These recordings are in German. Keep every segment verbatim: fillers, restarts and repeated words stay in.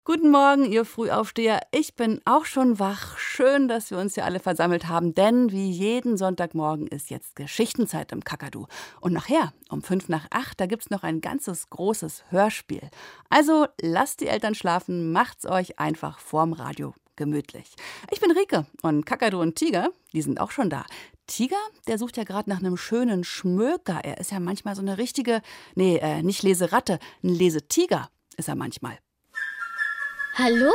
Guten Morgen, ihr Frühaufsteher. Ich bin auch schon wach. Schön, dass wir uns hier alle versammelt haben, denn wie jeden Sonntagmorgen ist jetzt Geschichtenzeit im Kakadu. Und nachher, um fünf nach acht, da gibt's noch ein ganzes großes Hörspiel. Also lasst die Eltern schlafen, macht's euch einfach vorm Radio gemütlich. Ich bin Rike und Kakadu und Tiger, die sind auch schon da. Tiger, der sucht ja gerade nach einem schönen Schmöker. Er ist ja manchmal so eine richtige, nee, äh, nicht Leseratte, ein Lesetiger ist er manchmal. Hallo?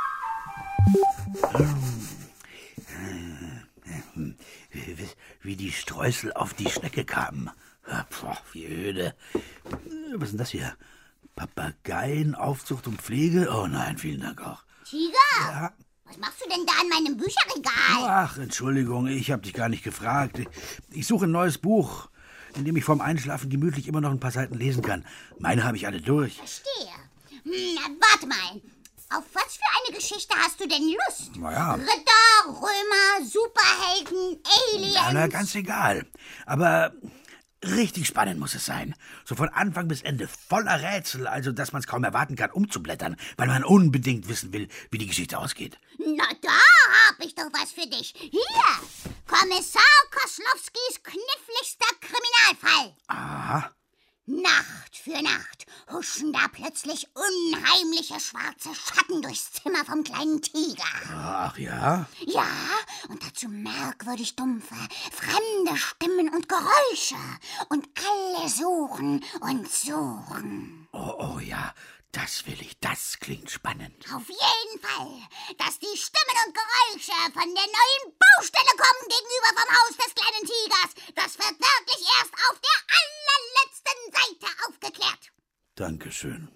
Wie die Streusel auf die Schnecke kamen. Boah, wie öde. Was ist denn das hier? Papageienaufzucht und Pflege? Oh nein, vielen Dank auch. Tiger? Ja? Was machst du denn da an meinem Bücherregal? Ach, Entschuldigung, ich habe dich gar nicht gefragt. Ich suche ein neues Buch, in dem ich vorm Einschlafen gemütlich immer noch ein paar Seiten lesen kann. Meine habe ich alle durch. Verstehe. Hm, warte mal. Auf was für eine Geschichte hast du denn Lust? Na ja. Ritter, Römer, Superhelden, Aliens? Na, na, ganz egal. Aber richtig spannend muss es sein. So von Anfang bis Ende voller Rätsel, also dass man es kaum erwarten kann, umzublättern, weil man unbedingt wissen will, wie die Geschichte ausgeht. Na, da hab ich doch was für dich. Hier, Kommissar Koslowskis kniffligster Kriminalfall. Aha. Nacht für Nacht huschen da plötzlich unheimliche schwarze Schatten durchs Zimmer vom kleinen Tiger. Ach ja? Ja, und dazu merkwürdig dumpfe, fremde Stimmen und Geräusche. Und alle suchen und suchen. Oh, oh ja, das will ich, das klingt spannend. Auf jeden Fall, dass die Stimmen und Geräusche von der neuen Baustelle kommen gegenüber vom Haus des kleinen Tigers, das wird wirklich erst auf der allerletzten Seite aufgeklärt. Dankeschön.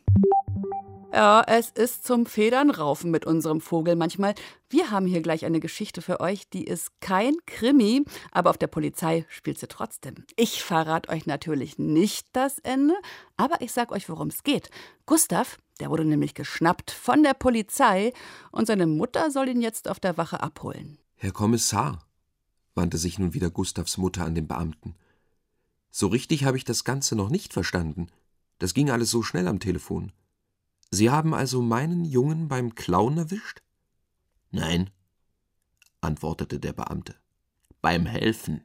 Ja, es ist zum Federnraufen mit unserem Vogel manchmal. Wir haben hier gleich eine Geschichte für euch, die ist kein Krimi, aber auf der Polizei spielt sie trotzdem. Ich verrate euch natürlich nicht das Ende, aber ich sag euch, worum es geht. Gustav, der wurde nämlich geschnappt von der Polizei und seine Mutter soll ihn jetzt auf der Wache abholen. Herr Kommissar, wandte sich nun wieder Gustavs Mutter an den Beamten. So richtig habe ich das Ganze noch nicht verstanden. Das ging alles so schnell am Telefon. Sie haben also meinen Jungen beim Klauen erwischt? Nein, antwortete der Beamte. Beim Helfen.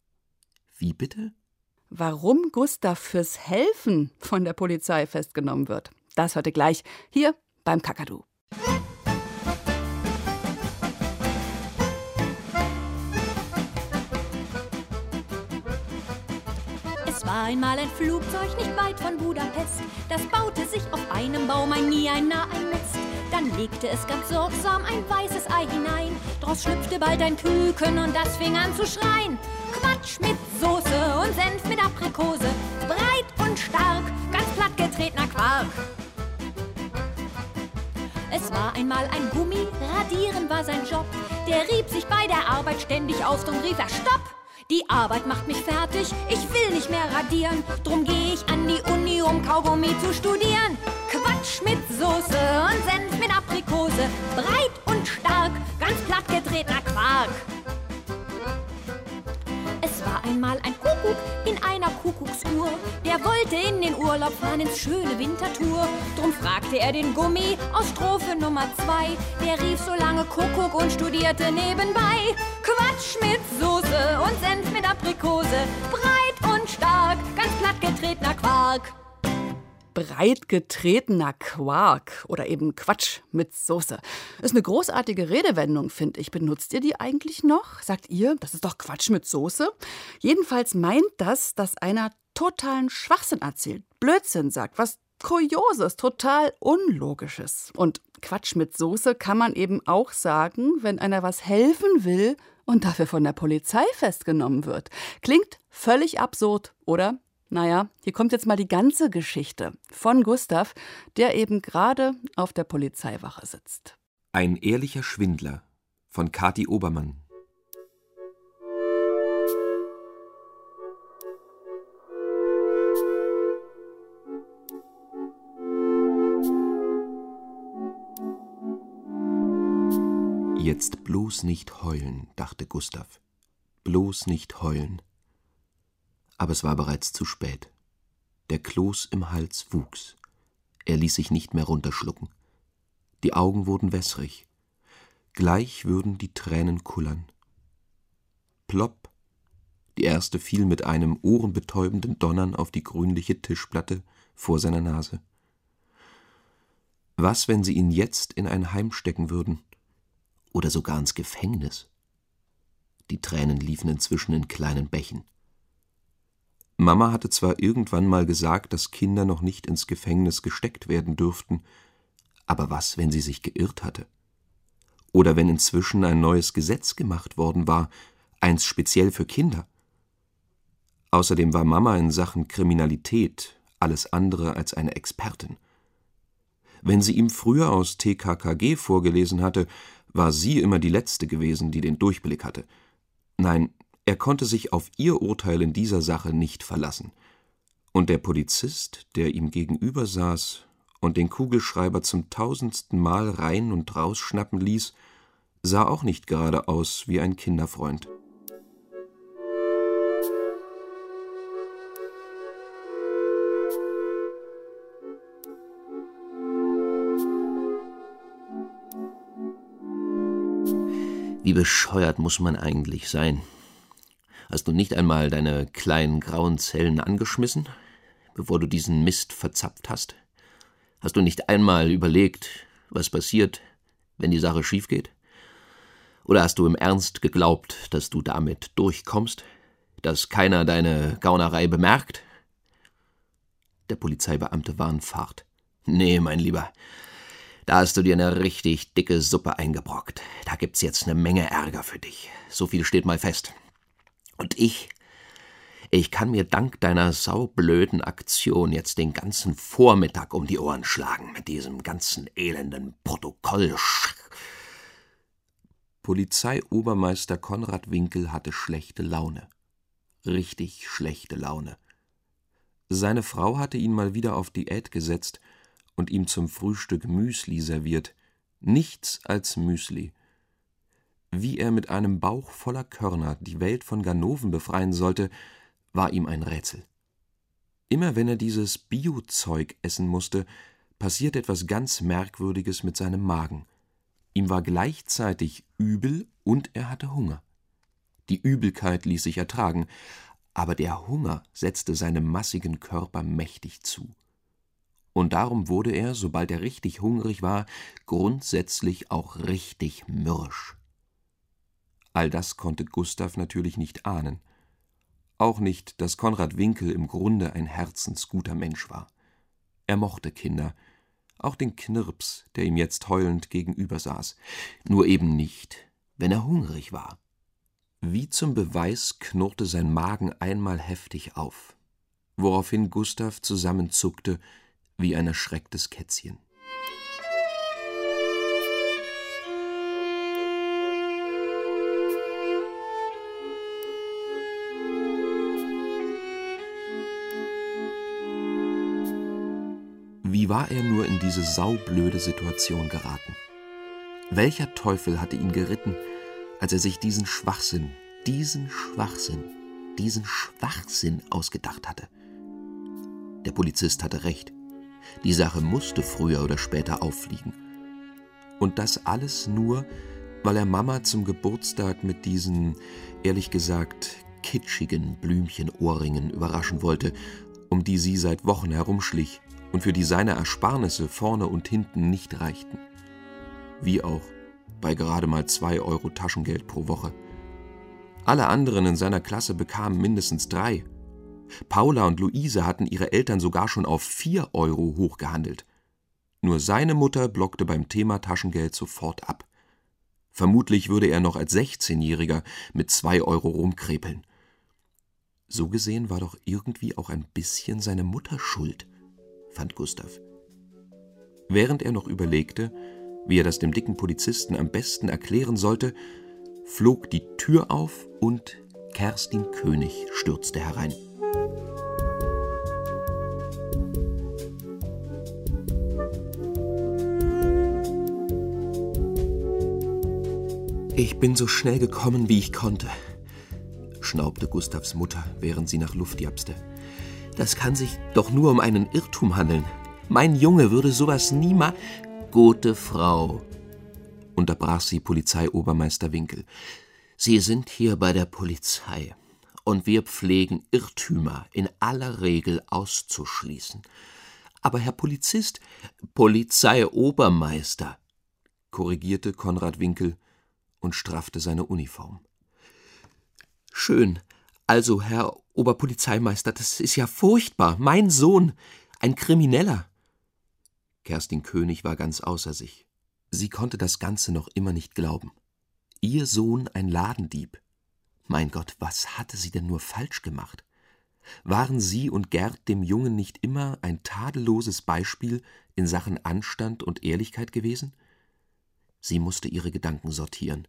Wie bitte? Warum Gustav fürs Helfen von der Polizei festgenommen wird, das heute gleich hier beim Kakadu. Es war einmal ein Flugzeug nicht weit von Budapest. Das baute sich auf einem Baum ein nie ein nah ein Nest. Dann legte es ganz sorgsam ein weißes Ei hinein. Draus schlüpfte bald ein Küken und das fing an zu schreien. Quatsch mit Soße und Senf mit Aprikose, breit und stark, ganz plattgetretener Quark. Es war einmal ein Gummi, radieren war sein Job. Der rieb sich bei der Arbeit ständig auf, drum rief er Stopp! Die Arbeit macht mich fertig, ich will nicht mehr radieren. Drum geh ich an die Uni, um Kaugummi zu studieren. Quatsch mit Soße und Senf mit Aprikose, breit und stark, ganz plattgetretener Quark. Es war einmal ein Kuckuck in einer Kuckucksuhr. Der wollte in den Urlaub fahren, ins schöne Wintertour. Drum fragte er den Gummi aus Strophe Nummer zwei. Der rief so lange Kuckuck und studierte nebenbei. Quatsch mit Soße und Senf mit Aprikose, breit und stark, ganz plattgetretener Quark. Breit getretener Quark oder eben Quatsch mit Soße. Ist eine großartige Redewendung, finde ich. Benutzt ihr die eigentlich noch? Sagt ihr, das ist doch Quatsch mit Soße? Jedenfalls meint das, dass einer totalen Schwachsinn erzählt, Blödsinn sagt, was Kurioses, total Unlogisches. Und Quatsch mit Soße kann man eben auch sagen, wenn einer was helfen will und dafür von der Polizei festgenommen wird. Klingt völlig absurd, oder? Naja, hier kommt jetzt mal die ganze Geschichte von Gustav, der eben gerade auf der Polizeiwache sitzt. Ein ehrlicher Schwindler von Kathi Obermann. Jetzt bloß nicht heulen, dachte Gustav. Bloß nicht heulen. Aber es war bereits zu spät. Der Kloß im Hals wuchs. Er ließ sich nicht mehr runterschlucken. Die Augen wurden wässrig. Gleich würden die Tränen kullern. Plopp! Die erste fiel mit einem ohrenbetäubenden Donnern auf die grünliche Tischplatte vor seiner Nase. Was, wenn sie ihn jetzt in ein Heim stecken würden? Oder sogar ins Gefängnis? Die Tränen liefen inzwischen in kleinen Bächen. Mama hatte zwar irgendwann mal gesagt, dass Kinder noch nicht ins Gefängnis gesteckt werden dürften, aber was, wenn sie sich geirrt hatte? Oder wenn inzwischen ein neues Gesetz gemacht worden war, eins speziell für Kinder? Außerdem war Mama in Sachen Kriminalität alles andere als eine Expertin. Wenn sie ihm früher aus T K K G vorgelesen hatte, war sie immer die Letzte gewesen, die den Durchblick hatte. Nein, er konnte sich auf ihr Urteil in dieser Sache nicht verlassen. Und der Polizist, der ihm gegenüber saß und den Kugelschreiber zum tausendsten Mal rein und rausschnappen ließ, sah auch nicht gerade aus wie ein Kinderfreund. Wie bescheuert muss man eigentlich sein? Hast du nicht einmal deine kleinen grauen Zellen angeschmissen, bevor du diesen Mist verzapft hast? Hast du nicht einmal überlegt, was passiert, wenn die Sache schief geht? Oder hast du im Ernst geglaubt, dass du damit durchkommst, dass keiner deine Gaunerei bemerkt? Der Polizeibeamte war in Fahrt. Nee, mein Lieber, da hast du dir eine richtig dicke Suppe eingebrockt. Da gibt's jetzt eine Menge Ärger für dich. So viel steht mal fest. Und ich, ich kann mir dank deiner saublöden Aktion jetzt den ganzen Vormittag um die Ohren schlagen mit diesem ganzen elenden Protokoll. Polizeiobermeister Konrad Winkel hatte schlechte Laune. Richtig schlechte Laune. Seine Frau hatte ihn mal wieder auf Diät gesetzt und ihm zum Frühstück Müsli serviert. Nichts als Müsli. Wie er mit einem Bauch voller Körner die Welt von Ganoven befreien sollte, war ihm ein Rätsel. Immer wenn er dieses Bio-Zeug essen musste, passierte etwas ganz Merkwürdiges mit seinem Magen. Ihm war gleichzeitig übel und er hatte Hunger. Die Übelkeit ließ sich ertragen, aber der Hunger setzte seinem massigen Körper mächtig zu. Und darum wurde er, sobald er richtig hungrig war, grundsätzlich auch richtig mürrisch. All das konnte Gustav natürlich nicht ahnen. Auch nicht, dass Konrad Winkel im Grunde ein herzensguter Mensch war. Er mochte Kinder, auch den Knirps, der ihm jetzt heulend gegenüber saß. Nur eben nicht, wenn er hungrig war. Wie zum Beweis knurrte sein Magen einmal heftig auf, woraufhin Gustav zusammenzuckte wie ein erschrecktes Kätzchen. Wie war er nur in diese saublöde Situation geraten? Welcher Teufel hatte ihn geritten, als er sich diesen Schwachsinn, diesen Schwachsinn, diesen Schwachsinn ausgedacht hatte? Der Polizist hatte recht. Die Sache musste früher oder später auffliegen. Und das alles nur, weil er Mama zum Geburtstag mit diesen, ehrlich gesagt, kitschigen Blümchenohrringen überraschen wollte, um die sie seit Wochen herumschlich und für die seine Ersparnisse vorne und hinten nicht reichten. Wie auch bei gerade mal zwei Euro Taschengeld pro Woche. Alle anderen in seiner Klasse bekamen mindestens drei. Paula und Luise hatten ihre Eltern sogar schon auf vier Euro hochgehandelt. Nur seine Mutter blockte beim Thema Taschengeld sofort ab. Vermutlich würde er noch als sechzehnjähriger mit zwei Euro rumkrepeln. So gesehen war doch irgendwie auch ein bisschen seine Mutter schuld, fand Gustav. Während er noch überlegte, wie er das dem dicken Polizisten am besten erklären sollte, flog die Tür auf und Kerstin König stürzte herein. »Ich bin so schnell gekommen, wie ich konnte«, schnaubte Gustavs Mutter, während sie nach Luft japste. »Das kann sich doch nur um einen Irrtum handeln. Mein Junge würde sowas niemals...« Gute Frau, unterbrach sie Polizeiobermeister Winkel, Sie sind hier bei der Polizei und wir pflegen Irrtümer in aller Regel auszuschließen. Aber Herr Polizist, Polizeiobermeister, korrigierte Konrad Winkel und straffte seine Uniform. Schön, also Herr Oberpolizeimeister, das ist ja furchtbar, mein Sohn, ein Krimineller. Kerstin König war ganz außer sich. Sie konnte das Ganze noch immer nicht glauben. Ihr Sohn ein Ladendieb. Mein Gott, was hatte sie denn nur falsch gemacht? Waren sie und Gerd dem Jungen nicht immer ein tadelloses Beispiel in Sachen Anstand und Ehrlichkeit gewesen? Sie musste ihre Gedanken sortieren.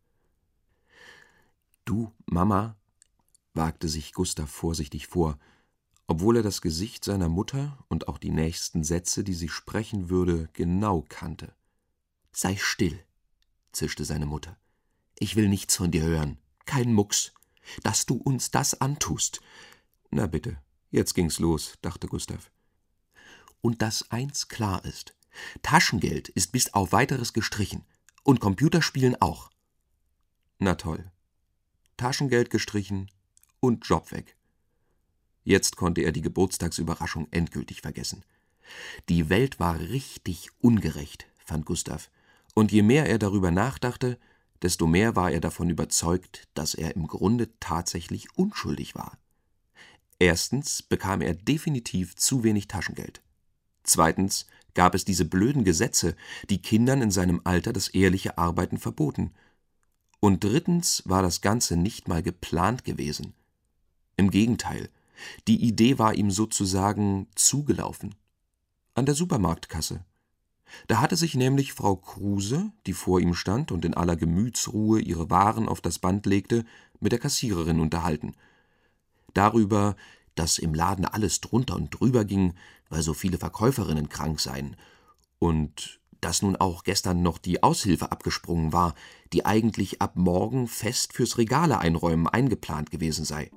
»Du, Mama«, wagte sich Gustav vorsichtig vor, obwohl er das Gesicht seiner Mutter und auch die nächsten Sätze, die sie sprechen würde, genau kannte. »Sei still«, zischte seine Mutter. »Ich will nichts von dir hören, kein Mucks, dass du uns das antust.« »Na bitte, jetzt ging's los«, dachte Gustav. »Und dass eins klar ist, Taschengeld ist bis auf Weiteres gestrichen und Computerspielen auch.« »Na toll. Taschengeld gestrichen und Job weg.« Jetzt konnte er die Geburtstagsüberraschung endgültig vergessen. Die Welt war richtig ungerecht, fand Gustav, und je mehr er darüber nachdachte, desto mehr war er davon überzeugt, dass er im Grunde tatsächlich unschuldig war. Erstens bekam er definitiv zu wenig Taschengeld. Zweitens gab es diese blöden Gesetze, die Kindern in seinem Alter das ehrliche Arbeiten verboten. Und drittens war das Ganze nicht mal geplant gewesen. Im Gegenteil, die Idee war ihm sozusagen zugelaufen. An der Supermarktkasse. Da hatte sich nämlich Frau Kruse, die vor ihm stand und in aller Gemütsruhe ihre Waren auf das Band legte, mit der Kassiererin unterhalten. Darüber, dass im Laden alles drunter und drüber ging, weil so viele Verkäuferinnen krank seien. Und dass nun auch gestern noch die Aushilfe abgesprungen war, die eigentlich ab morgen fest fürs Regale einräumen eingeplant gewesen sei.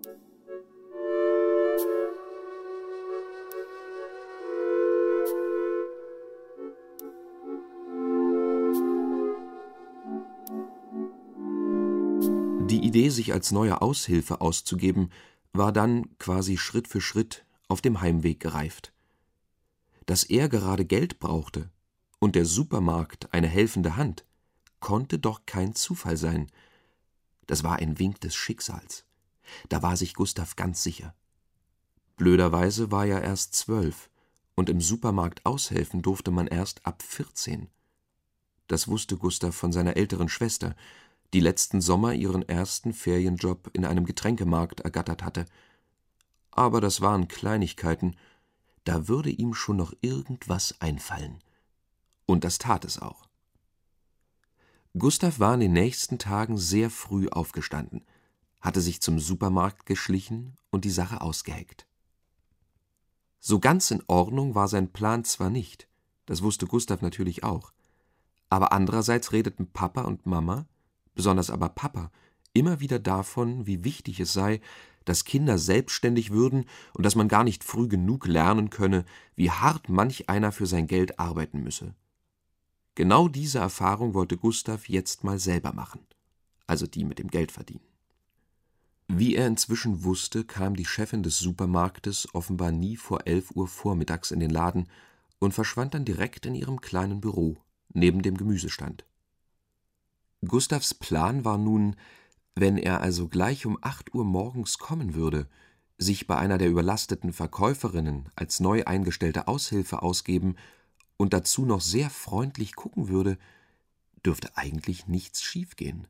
Die Idee, sich als neue Aushilfe auszugeben, war dann quasi Schritt für Schritt auf dem Heimweg gereift. Dass er gerade Geld brauchte und der Supermarkt eine helfende Hand, konnte doch kein Zufall sein. Das war ein Wink des Schicksals. Da war sich Gustav ganz sicher. Blöderweise war er erst zwölf und im Supermarkt aushelfen durfte man erst ab vierzehn. Das wusste Gustav von seiner älteren Schwester, die letzten Sommer ihren ersten Ferienjob in einem Getränkemarkt ergattert hatte. Aber das waren Kleinigkeiten, da würde ihm schon noch irgendwas einfallen. Und das tat es auch. Gustav war in den nächsten Tagen sehr früh aufgestanden, hatte sich zum Supermarkt geschlichen und die Sache ausgeheckt. So ganz in Ordnung war sein Plan zwar nicht, das wusste Gustav natürlich auch, aber andererseits redeten Papa und Mama, besonders aber Papa, immer wieder davon, wie wichtig es sei, dass Kinder selbstständig würden und dass man gar nicht früh genug lernen könne, wie hart manch einer für sein Geld arbeiten müsse. Genau diese Erfahrung wollte Gustav jetzt mal selber machen, also die mit dem Geld verdienen. Wie er inzwischen wusste, kam die Chefin des Supermarktes offenbar nie vor elf Uhr vormittags in den Laden und verschwand dann direkt in ihrem kleinen Büro, neben dem Gemüsestand. Gustavs Plan war nun, wenn er also gleich um acht Uhr morgens kommen würde, sich bei einer der überlasteten Verkäuferinnen als neu eingestellte Aushilfe ausgeben und dazu noch sehr freundlich gucken würde, dürfte eigentlich nichts schiefgehen.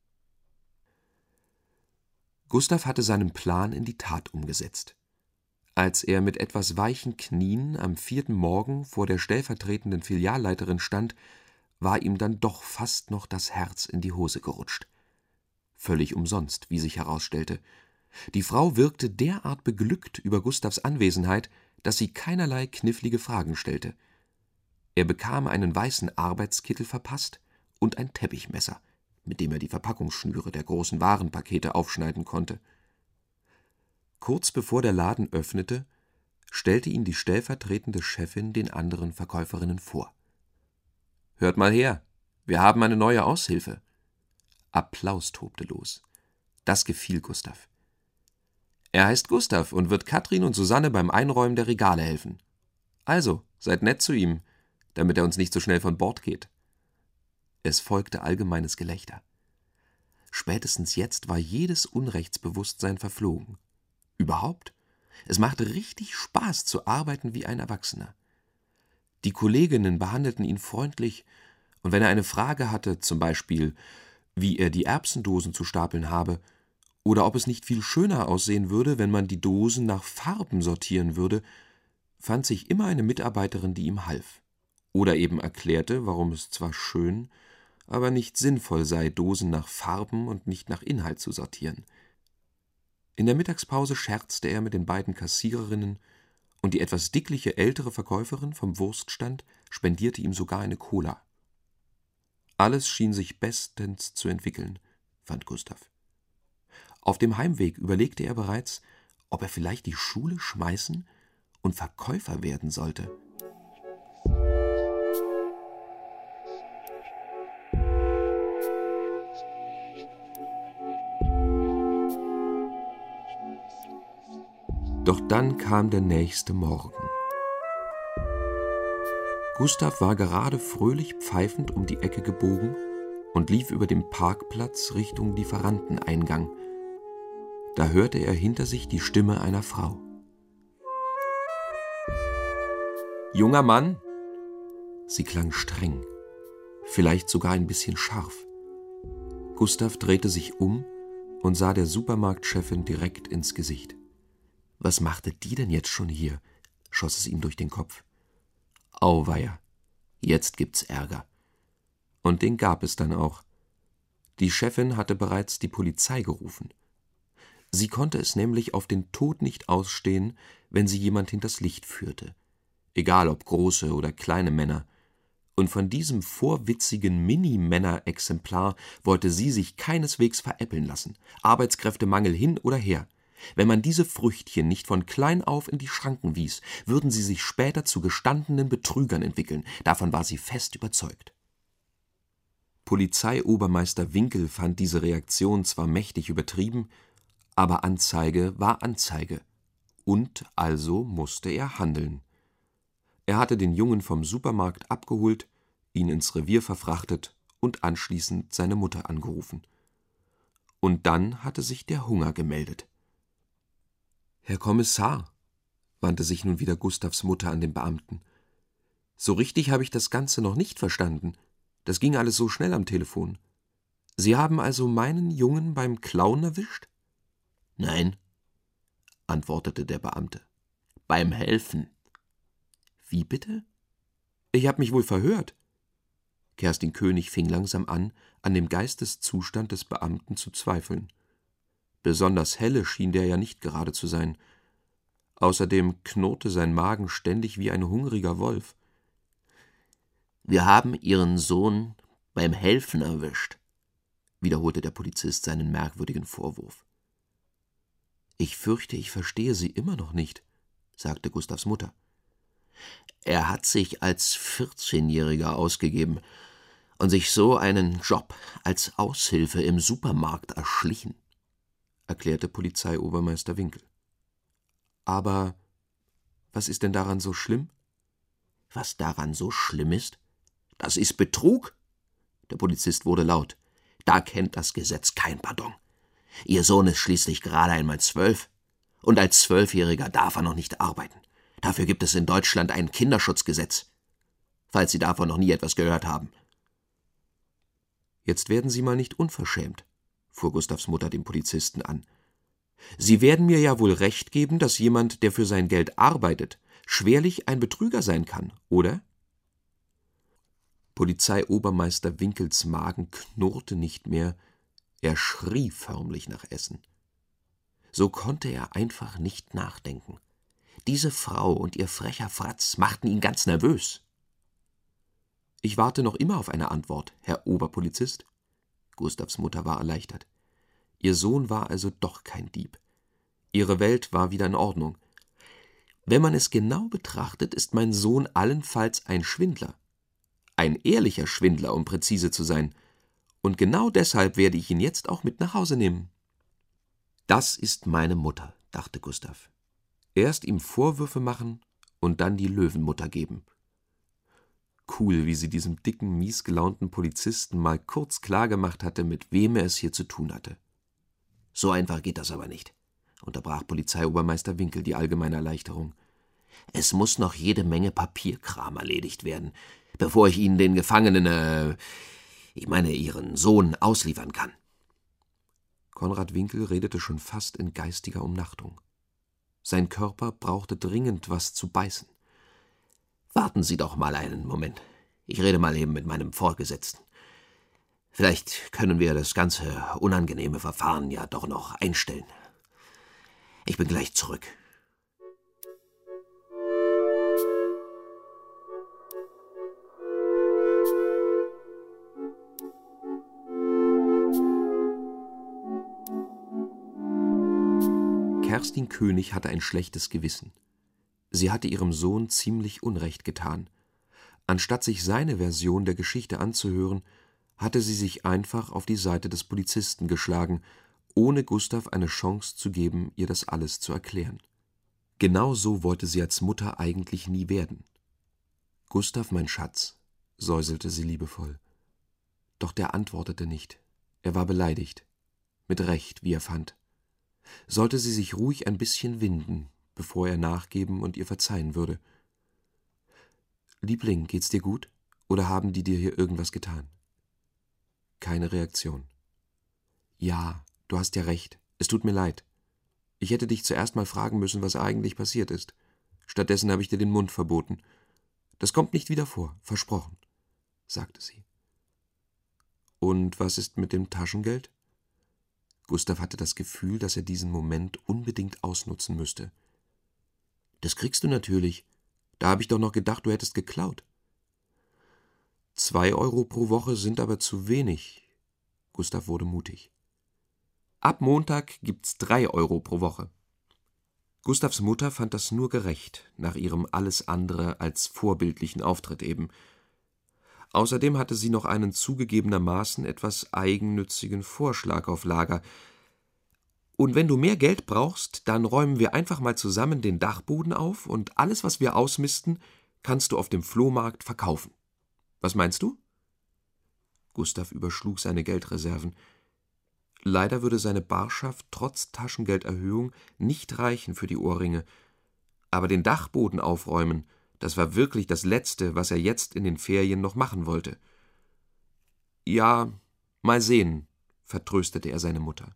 Gustav hatte seinen Plan in die Tat umgesetzt. Als er mit etwas weichen Knien am vierten Morgen vor der stellvertretenden Filialleiterin stand, war ihm dann doch fast noch das Herz in die Hose gerutscht. Völlig umsonst, wie sich herausstellte. Die Frau wirkte derart beglückt über Gustavs Anwesenheit, dass sie keinerlei knifflige Fragen stellte. Er bekam einen weißen Arbeitskittel verpasst und ein Teppichmesser, mit dem er die Verpackungsschnüre der großen Warenpakete aufschneiden konnte. Kurz bevor der Laden öffnete, stellte ihn die stellvertretende Chefin den anderen Verkäuferinnen vor. Hört mal her, wir haben eine neue Aushilfe. Applaus tobte los. Das gefiel Gustav. Er heißt Gustav und wird Katrin und Susanne beim Einräumen der Regale helfen. Also, seid nett zu ihm, damit er uns nicht so schnell von Bord geht. Es folgte allgemeines Gelächter. Spätestens jetzt war jedes Unrechtsbewusstsein verflogen. Überhaupt, es machte richtig Spaß zu arbeiten wie ein Erwachsener. Die Kolleginnen behandelten ihn freundlich, und wenn er eine Frage hatte, zum Beispiel, wie er die Erbsendosen zu stapeln habe, oder ob es nicht viel schöner aussehen würde, wenn man die Dosen nach Farben sortieren würde, fand sich immer eine Mitarbeiterin, die ihm half. Oder eben erklärte, warum es zwar schön, aber nicht sinnvoll sei, Dosen nach Farben und nicht nach Inhalt zu sortieren. In der Mittagspause scherzte er mit den beiden Kassiererinnen, und die etwas dickliche ältere Verkäuferin vom Wurststand spendierte ihm sogar eine Cola. Alles schien sich bestens zu entwickeln, fand Gustav. Auf dem Heimweg überlegte er bereits, ob er vielleicht die Schule schmeißen und Verkäufer werden sollte. Doch dann kam der nächste Morgen. Gustav war gerade fröhlich pfeifend um die Ecke gebogen und lief über den Parkplatz Richtung Lieferanteneingang. Da hörte er hinter sich die Stimme einer Frau. »Junger Mann!« Sie klang streng, vielleicht sogar ein bisschen scharf. Gustav drehte sich um und sah der Supermarktchefin direkt ins Gesicht. Was machte die denn jetzt schon hier? Schoss es ihm durch den Kopf. Auweia, jetzt gibt's Ärger. Und den gab es dann auch. Die Chefin hatte bereits die Polizei gerufen. Sie konnte es nämlich auf den Tod nicht ausstehen, wenn sie jemand hinters Licht führte. Egal ob große oder kleine Männer. Und von diesem vorwitzigen Mini-Männer-Exemplar wollte sie sich keineswegs veräppeln lassen. Arbeitskräftemangel hin oder her. Wenn man diese Früchtchen nicht von klein auf in die Schranken wies, würden sie sich später zu gestandenen Betrügern entwickeln. Davon war sie fest überzeugt. Polizeiobermeister Winkel fand diese Reaktion zwar mächtig übertrieben, aber Anzeige war Anzeige. Und also musste er handeln. Er hatte den Jungen vom Supermarkt abgeholt, ihn ins Revier verfrachtet und anschließend seine Mutter angerufen. Und dann hatte sich der Hunger gemeldet. »Herr Kommissar«, wandte sich nun wieder Gustavs Mutter an den Beamten, »so richtig habe ich das Ganze noch nicht verstanden. Das ging alles so schnell am Telefon. Sie haben also meinen Jungen beim Klauen erwischt?« »Nein«, antwortete der Beamte, »beim Helfen.« »Wie bitte? Ich habe mich wohl verhört.« Kerstin König fing langsam an, an dem Geisteszustand des Beamten zu zweifeln. Besonders helle schien der ja nicht gerade zu sein. Außerdem knurrte sein Magen ständig wie ein hungriger Wolf. »Wir haben Ihren Sohn beim Helfen erwischt«, wiederholte der Polizist seinen merkwürdigen Vorwurf. »Ich fürchte, ich verstehe Sie immer noch nicht«, sagte Gustavs Mutter. »Er hat sich als vierzehnjähriger ausgegeben und sich so einen Job als Aushilfe im Supermarkt erschlichen«, erklärte Polizeiobermeister Winkel. »Aber was ist denn daran so schlimm?« »Was daran so schlimm ist? Das ist Betrug!« Der Polizist wurde laut. »Da kennt das Gesetz kein Pardon. Ihr Sohn ist schließlich gerade einmal zwölf. Und als Zwölfjähriger darf er noch nicht arbeiten. Dafür gibt es in Deutschland ein Kinderschutzgesetz. Falls Sie davon noch nie etwas gehört haben.« »Jetzt werden Sie mal nicht unverschämt«, fuhr Gustavs Mutter den Polizisten an. »Sie werden mir ja wohl recht geben, dass jemand, der für sein Geld arbeitet, schwerlich ein Betrüger sein kann, oder?« Polizeiobermeister Winkels Magen knurrte nicht mehr, er schrie förmlich nach Essen. So konnte er einfach nicht nachdenken. Diese Frau und ihr frecher Fratz machten ihn ganz nervös. »Ich warte noch immer auf eine Antwort, Herr Oberpolizist.« Gustavs Mutter war erleichtert. Ihr Sohn war also doch kein Dieb. Ihre Welt war wieder in Ordnung. »Wenn man es genau betrachtet, ist mein Sohn allenfalls ein Schwindler. Ein ehrlicher Schwindler, um präzise zu sein. Und genau deshalb werde ich ihn jetzt auch mit nach Hause nehmen. Das ist meine Mutter, dachte Gustav. Erst ihm Vorwürfe machen und dann die Löwenmutter geben. Cool, wie sie diesem dicken, miesgelaunten Polizisten mal kurz klargemacht hatte, mit wem er es hier zu tun hatte. So einfach geht das aber nicht, unterbrach Polizeiobermeister Winkel die allgemeine Erleichterung. Es muss noch jede Menge Papierkram erledigt werden, bevor ich Ihnen den Gefangenen, äh, ich meine Ihren Sohn, ausliefern kann. Konrad Winkel redete schon fast in geistiger Umnachtung. Sein Körper brauchte dringend was zu beißen. Warten Sie doch mal einen Moment. Ich rede mal eben mit meinem Vorgesetzten. Vielleicht können wir das ganze unangenehme Verfahren ja doch noch einstellen. Ich bin gleich zurück. Kerstin König hatte ein schlechtes Gewissen. Sie hatte ihrem Sohn ziemlich Unrecht getan. Anstatt sich seine Version der Geschichte anzuhören, hatte sie sich einfach auf die Seite des Polizisten geschlagen, ohne Gustav eine Chance zu geben, ihr das alles zu erklären. Genau so wollte sie als Mutter eigentlich nie werden. »Gustav, mein Schatz«, säuselte sie liebevoll. Doch der antwortete nicht. Er war beleidigt. Mit Recht, wie er fand. Sollte sie sich ruhig ein bisschen winden, bevor er nachgeben und ihr verzeihen würde. »Liebling, geht's dir gut? Oder haben die dir hier irgendwas getan?« Keine Reaktion. »Ja, du hast ja recht. Es tut mir leid. Ich hätte dich zuerst mal fragen müssen, was eigentlich passiert ist. Stattdessen habe ich dir den Mund verboten. Das kommt nicht wieder vor, versprochen«, sagte sie. »Und was ist mit dem Taschengeld?« Gustav hatte das Gefühl, dass er diesen Moment unbedingt ausnutzen müsste. »Das kriegst du natürlich. Da habe ich doch noch gedacht, du hättest geklaut.« Zwei Euro pro Woche sind aber zu wenig. Gustav wurde mutig. »Ab Montag gibt's drei Euro pro Woche.« Gustavs Mutter fand das nur gerecht, nach ihrem alles andere als vorbildlichen Auftritt eben. Außerdem hatte sie noch einen zugegebenermaßen etwas eigennützigen Vorschlag auf Lager. »Und wenn du mehr Geld brauchst, dann räumen wir einfach mal zusammen den Dachboden auf und alles, was wir ausmisten, kannst du auf dem Flohmarkt verkaufen. Was meinst du?« Gustav überschlug seine Geldreserven. Leider würde seine Barschaft trotz Taschengelderhöhung nicht reichen für die Ohrringe. Aber den Dachboden aufräumen, das war wirklich das Letzte, was er jetzt in den Ferien noch machen wollte. »Ja, mal sehen«, vertröstete er seine Mutter.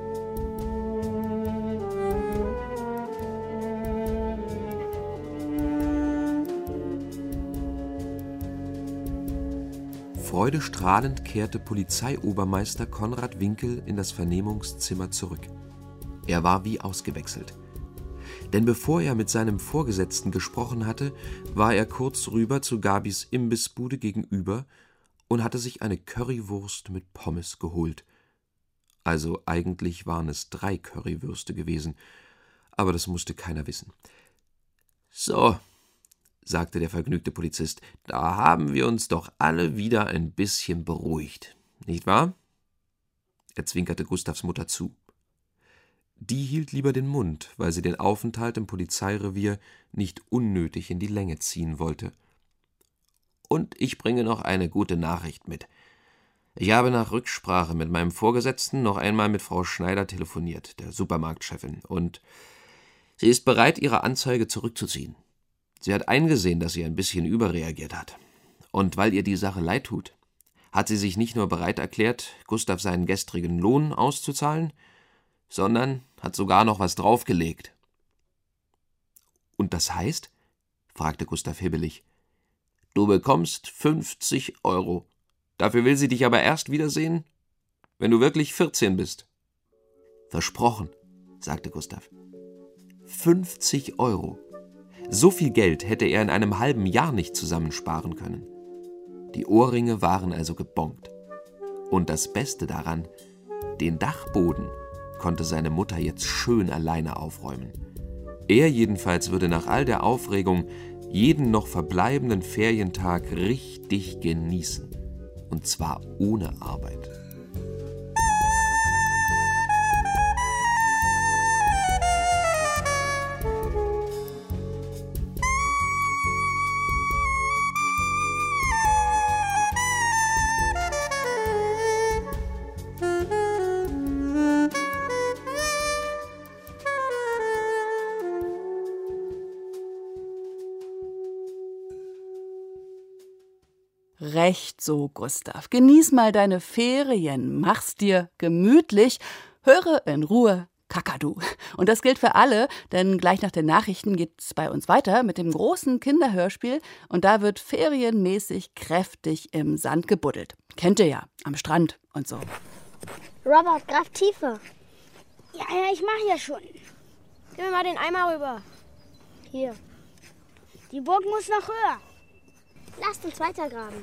Freudestrahlend kehrte Polizeiobermeister Konrad Winkel in das Vernehmungszimmer zurück. Er war wie ausgewechselt. Denn bevor er mit seinem Vorgesetzten gesprochen hatte, war er kurz rüber zu Gabis Imbissbude gegenüber und hatte sich eine Currywurst mit Pommes geholt. Also eigentlich waren es drei Currywürste gewesen, aber das musste keiner wissen. »So«, sagte der vergnügte Polizist, »da haben wir uns doch alle wieder ein bisschen beruhigt, nicht wahr?« Er zwinkerte Gustavs Mutter zu. Die hielt lieber den Mund, weil sie den Aufenthalt im Polizeirevier nicht unnötig in die Länge ziehen wollte. »Und ich bringe noch eine gute Nachricht mit. Ich habe nach Rücksprache mit meinem Vorgesetzten noch einmal mit Frau Schneider telefoniert, der Supermarktchefin, und sie ist bereit, ihre Anzeige zurückzuziehen. Sie hat eingesehen, dass sie ein bisschen überreagiert hat. Und weil ihr die Sache leid tut, hat sie sich nicht nur bereit erklärt, Gustav seinen gestrigen Lohn auszuzahlen, sondern hat sogar noch was draufgelegt.« »Und das heißt?«, fragte Gustav hibbelig. »Du bekommst fünfzig Euro. Dafür will sie dich aber erst wiedersehen, wenn du wirklich vierzehn bist.« »Versprochen«, sagte Gustav. fünfzig Euro. So viel Geld hätte er in einem halben Jahr nicht zusammensparen können. Die Ohrringe waren also gebongt. Und das Beste daran, den Dachboden konnte seine Mutter jetzt schön alleine aufräumen. Er jedenfalls würde nach all der Aufregung jeden noch verbleibenden Ferientag richtig genießen. Und zwar ohne Arbeit. Recht so, Gustav. Genieß mal deine Ferien, mach's dir gemütlich, höre in Ruhe Kakadu. Und das gilt für alle, denn gleich nach den Nachrichten geht's bei uns weiter mit dem großen Kinderhörspiel und da wird ferienmäßig kräftig im Sand gebuddelt. Kennt ihr ja, am Strand und so. Robert, graf tiefer. Ja, ja, ich mach ja schon. Gib mir mal den Eimer rüber. Hier. Die Burg muss noch höher. Lasst uns weitergraben.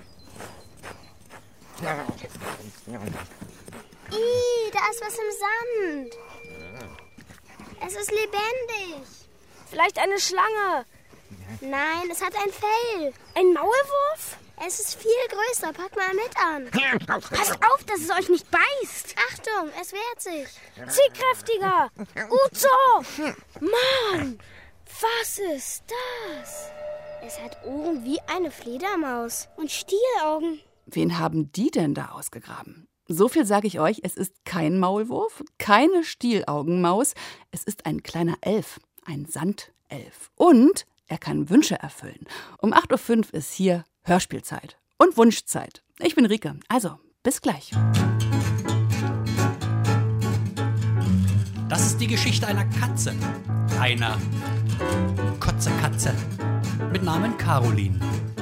Ih, da ist was im Sand. Es ist lebendig. Vielleicht eine Schlange. Nein, es hat ein Fell. Ein Maulwurf? Es ist viel größer. Pack mal mit an. Passt auf, dass es euch nicht beißt. Achtung, es wehrt sich. Zieh kräftiger. Gut so. Mann, was ist das? Es hat Ohren wie eine Fledermaus und Stielaugen. Wen haben die denn da ausgegraben? So viel sage ich euch, es ist kein Maulwurf, keine Stielaugenmaus. Es ist ein kleiner Elf, ein Sandelf. Und er kann Wünsche erfüllen. Um acht Uhr fünf ist hier Hörspielzeit und Wunschzeit. Ich bin Rike, also bis gleich. Das ist die Geschichte einer Katze, einer Kotze-Katze mit Namen Caroline.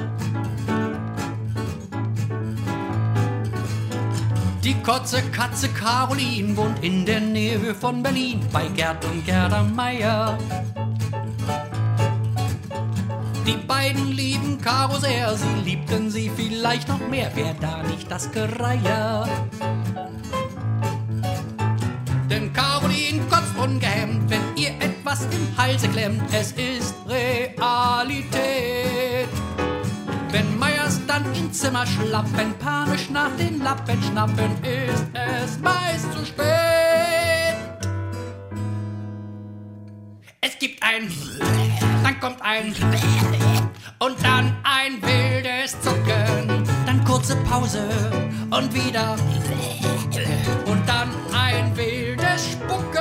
Die Kotze-Katze Caroline wohnt in der Nähe von Berlin bei Gerd und Gerda Meier. Die beiden lieben Caro sehr, sie liebten sie vielleicht noch mehr, wär da nicht das Gereier. Denn Caroline kotzt ungehemmt, wenn ihr etwas im Halse klemmt, es ist Realität. Wenn Meyers dann ins Zimmer schlappen, panisch nach den Lappen schnappen, ist es meist zu spät. Es gibt ein, dann kommt ein und dann ein wildes Zucken, dann kurze Pause und wieder und dann ein wildes Spucken.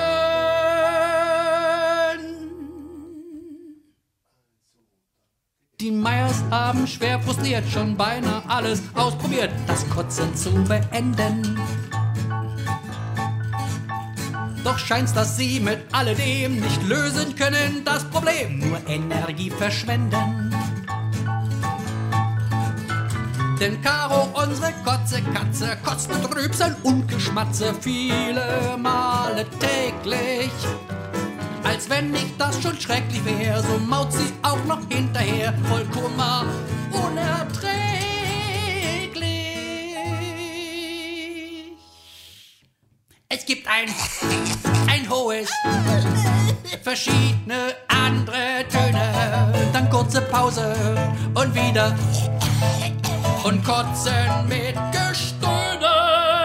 Die Meyers haben schwer frustriert schon beinahe alles ausprobiert, das Kotzen zu beenden. Doch scheint's, dass sie mit alledem nicht lösen können, das Problem, nur Energie verschwenden. Denn Caro, unsere Kotze-Katze, kotzt mit Rübsen und Geschmatze viele Male täglich. Als wenn nicht das schon schrecklich wäre, so maut sie auch noch hinterher, voll Kummer, unerträglich. Es gibt ein, ein hohes, verschiedene andere Töne, dann kurze Pause und wieder und Kotzen mit Gestöhne.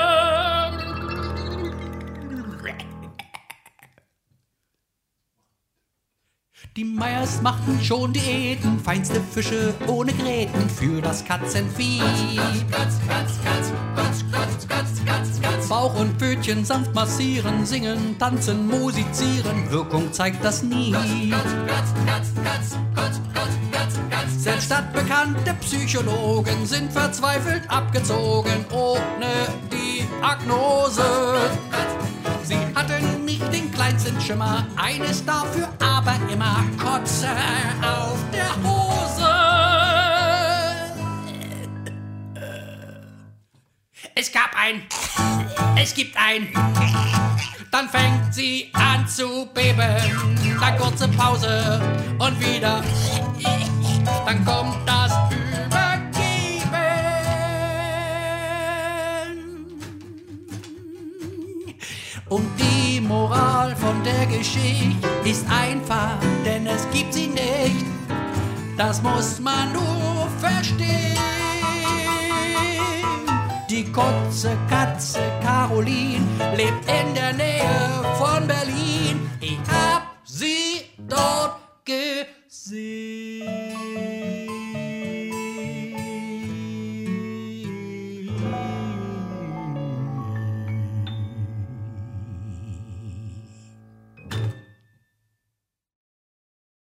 Die Meyers machten schon Diäten, feinste Fische ohne Gräten für das Katzenvieh. Katz, Katz, Katz, Katz, Katz, Katz, Katz, Katz. Bauch und Pfötchen sanft massieren, singen, tanzen, musizieren, Wirkung zeigt das nie. Katz, Katz, Katz, Katz, Katz, Katz, Katz. Selbst stadtbekannte Psychologen sind verzweifelt abgezogen, ohne Diagnose. Sie hatten nicht den kleinsten Schimmer, eines dafür aber immer Kotze auf der Hose. Es gab ein, es gibt ein, dann fängt sie an zu beben, dann kurze Pause und wieder, dann kommt das Übergeben. Und die Moral von der Geschichte ist einfach, denn es gibt sie nicht. das muss man nur verstehen. Die Kotze Katze Caroline lebt in der Nähe von Berlin.